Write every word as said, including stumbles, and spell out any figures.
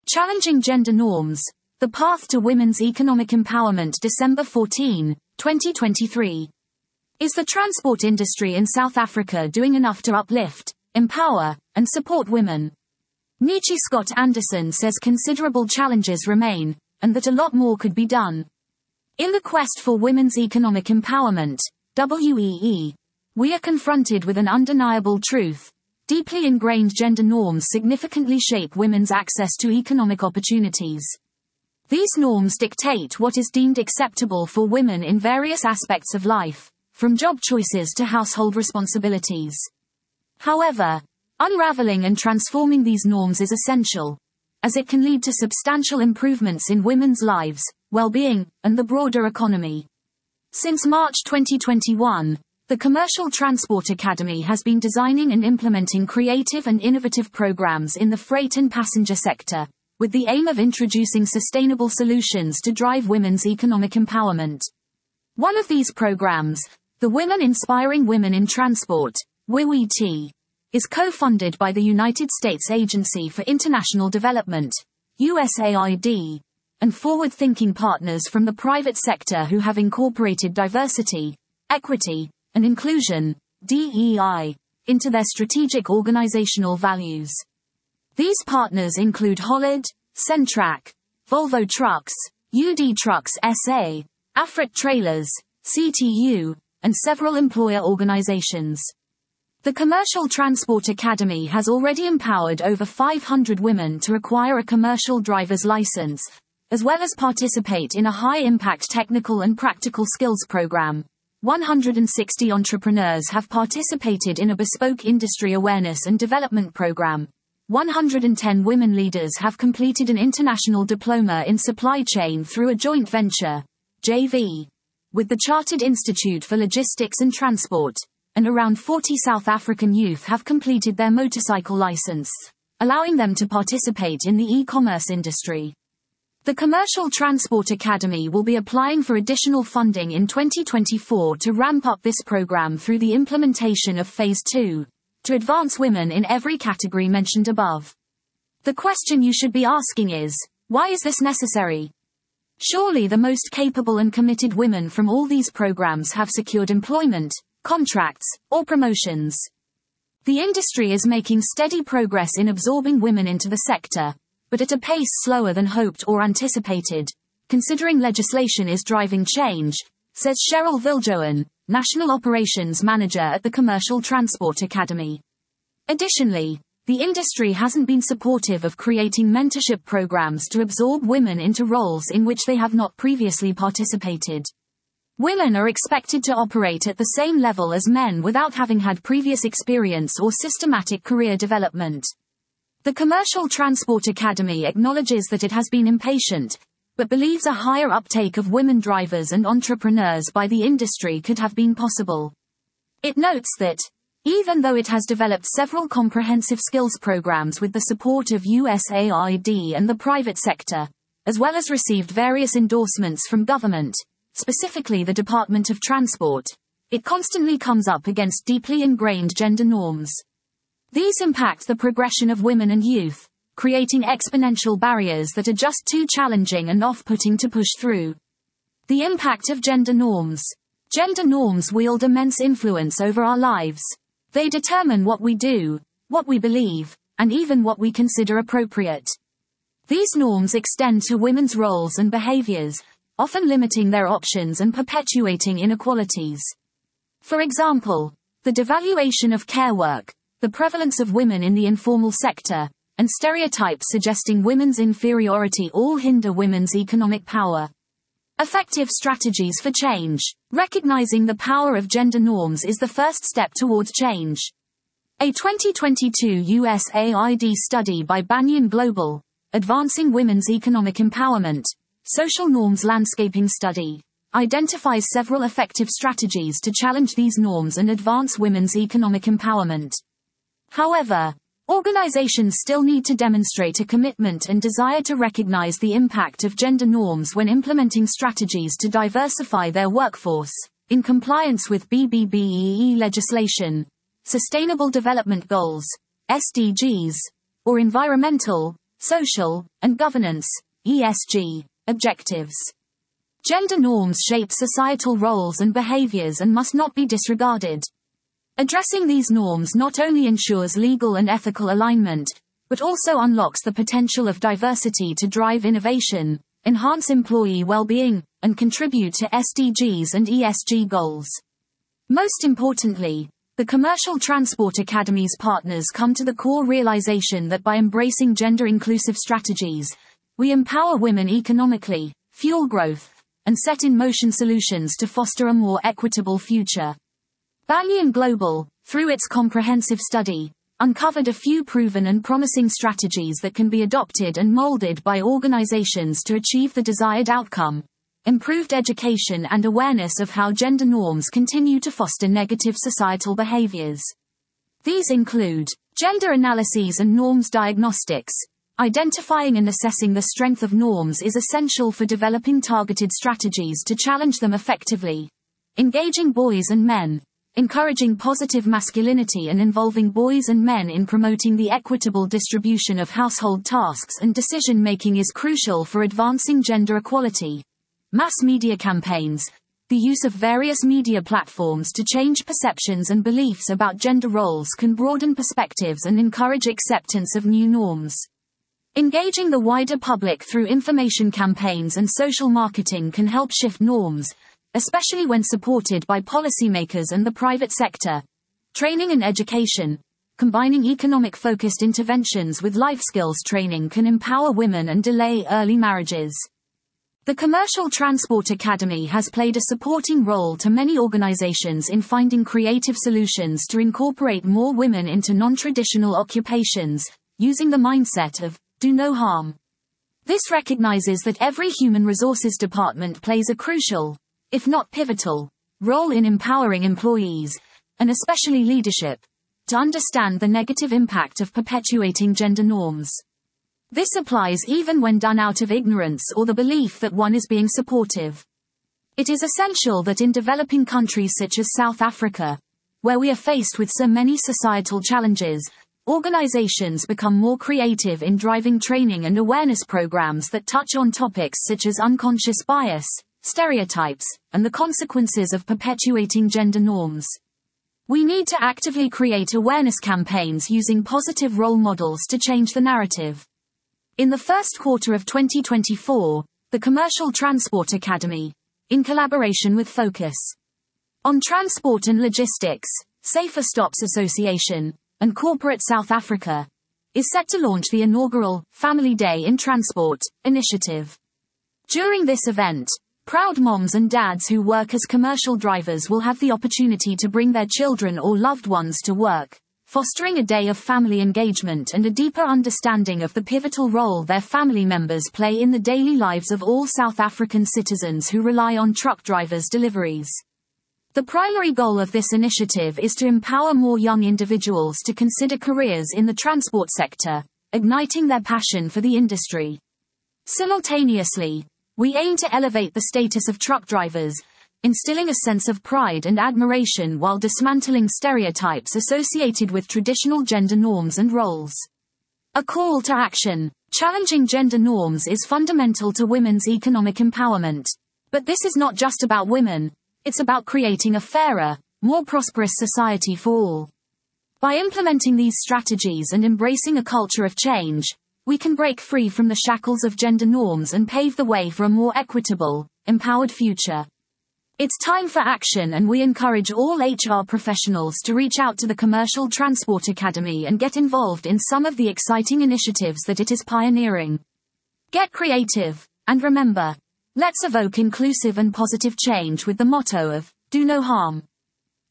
Challenging Gender Norms, The Path to Women's Economic Empowerment December fourteenth, twenty twenty-three. Is the transport industry in South Africa doing enough to uplift, empower, and support women? Nietzsche Scott Anderson says considerable challenges remain, and that a lot more could be done. In the quest for women's economic empowerment, W E E, we are confronted with an undeniable truth. Deeply ingrained gender norms significantly shape women's access to economic opportunities. These norms dictate what is deemed acceptable for women in various aspects of life, from job choices to household responsibilities. However, unraveling and transforming these norms is essential, as it can lead to substantial improvements in women's lives, well-being, and the broader economy. Since March twenty twenty-one, the Commercial Transport Academy has been designing and implementing creative and innovative programs in the freight and passenger sector, with the aim of introducing sustainable solutions to drive women's economic empowerment. One of these programs, the Women Inspiring Women in Transport, W I W I T, is co-funded by the United States Agency for International Development, U S A I D, and forward-thinking partners from the private sector who have incorporated diversity, equity, and inclusion, D E I, into their strategic organizational values. These partners include Hollard, Centrac, Volvo Trucks, U D Trucks S A, Afrit Trailers, C T U, and several employer organizations. The Commercial Transport Academy has already empowered over five hundred women to acquire a commercial driver's license, as well as participate in a high-impact technical and practical skills program. one hundred sixty entrepreneurs have participated in a bespoke industry awareness and development program. one hundred ten women leaders have completed an international diploma in supply chain through a joint venture, J V, with the Chartered Institute for Logistics and Transport, and around forty South African youth have completed their motorcycle license, allowing them to participate in the e-commerce industry. The Commercial Transport Academy will be applying for additional funding in twenty twenty-four to ramp up this program through the implementation of Phase two, to advance women in every category mentioned above. The question you should be asking is, why is this necessary? Surely the most capable and committed women from all these programs have secured employment, contracts, or promotions. The industry is making steady progress in absorbing women into the sector, but at a pace slower than hoped or anticipated, considering legislation is driving change, says Cheryl Viljoen, National Operations Manager at the Commercial Transport Academy. Additionally, the industry hasn't been supportive of creating mentorship programs to absorb women into roles in which they have not previously participated. Women are expected to operate at the same level as men without having had previous experience or systematic career development. The Commercial Transport Academy acknowledges that it has been impatient, but believes a higher uptake of women drivers and entrepreneurs by the industry could have been possible. It notes that, even though it has developed several comprehensive skills programs with the support of U S A I D and the private sector, as well as received various endorsements from government, specifically the Department of Transport, it constantly comes up against deeply ingrained gender norms. These impact the progression of women and youth, creating exponential barriers that are just too challenging and off-putting to push through. The impact of gender norms. Gender norms wield immense influence over our lives. They determine what we do, what we believe, and even what we consider appropriate. These norms extend to women's roles and behaviors, often limiting their options and perpetuating inequalities. For example, the devaluation of care work, the prevalence of women in the informal sector, and stereotypes suggesting women's inferiority all hinder women's economic power. Effective strategies for change. Recognizing the power of gender norms is the first step towards change. A twenty twenty-two U S A I D study by Banyan Global, Advancing Women's Economic Empowerment, Social Norms Landscaping Study, identifies several effective strategies to challenge these norms and advance women's economic empowerment. However, organizations still need to demonstrate a commitment and desire to recognize the impact of gender norms when implementing strategies to diversify their workforce, in compliance with B B B E E legislation, Sustainable Development Goals, S D Gs, or environmental, social, and governance, E S G, objectives. Gender norms shape societal roles and behaviors and must not be disregarded. Addressing these norms not only ensures legal and ethical alignment, but also unlocks the potential of diversity to drive innovation, enhance employee well-being, and contribute to S D Gs and E S G goals. Most importantly, the Commercial Transport Academy's partners come to the core realization that by embracing gender-inclusive strategies, we empower women economically, fuel growth, and set in motion solutions to foster a more equitable future. Banyan Global, through its comprehensive study, uncovered a few proven and promising strategies that can be adopted and molded by organizations to achieve the desired outcome: improved education and awareness of how gender norms continue to foster negative societal behaviors. These include gender analyses and norms diagnostics. Identifying and assessing the strength of norms is essential for developing targeted strategies to challenge them effectively. Engaging boys and men. Encouraging positive masculinity and involving boys and men in promoting the equitable distribution of household tasks and decision-making is crucial for advancing gender equality. Mass media campaigns. The use of various media platforms to change perceptions and beliefs about gender roles can broaden perspectives and encourage acceptance of new norms. Engaging the wider public through information campaigns and social marketing can help shift norms, especially when supported by policymakers and the private sector. Training and education. Combining economic-focused interventions with life skills training can empower women and delay early marriages. The Commercial Transport Academy has played a supporting role to many organizations in finding creative solutions to incorporate more women into non-traditional occupations, using the mindset of do no harm. This recognizes that every human resources department plays a crucial, if not pivotal, role in empowering employees, and especially leadership, to understand the negative impact of perpetuating gender norms. This applies even when done out of ignorance or the belief that one is being supportive. It is essential that in developing countries such as South Africa, where we are faced with so many societal challenges, organizations become more creative in driving training and awareness programs that touch on topics such as unconscious bias, stereotypes, and the consequences of perpetuating gender norms. We need to actively create awareness campaigns using positive role models to change the narrative. In the first quarter of twenty twenty-four, the Commercial Transport Academy, in collaboration with Focus on Transport and Logistics, Safer Stops Association, and Corporate South Africa, is set to launch the inaugural Family Day in Transport initiative. During this event, proud moms and dads who work as commercial drivers will have the opportunity to bring their children or loved ones to work, fostering a day of family engagement and a deeper understanding of the pivotal role their family members play in the daily lives of all South African citizens who rely on truck drivers' deliveries. The primary goal of this initiative is to empower more young individuals to consider careers in the transport sector, igniting their passion for the industry. Simultaneously, we aim to elevate the status of truck drivers, instilling a sense of pride and admiration while dismantling stereotypes associated with traditional gender norms and roles. A call to action. Challenging gender norms is fundamental to women's economic empowerment. But this is not just about women. It's about creating a fairer, more prosperous society for all. By implementing these strategies and embracing a culture of change, we can break free from the shackles of gender norms and pave the way for a more equitable, empowered future. It's time for action, and we encourage all H R professionals to reach out to the Commercial Transport Academy and get involved in some of the exciting initiatives that it is pioneering. Get creative, and remember, let's evoke inclusive and positive change with the motto of, do no harm.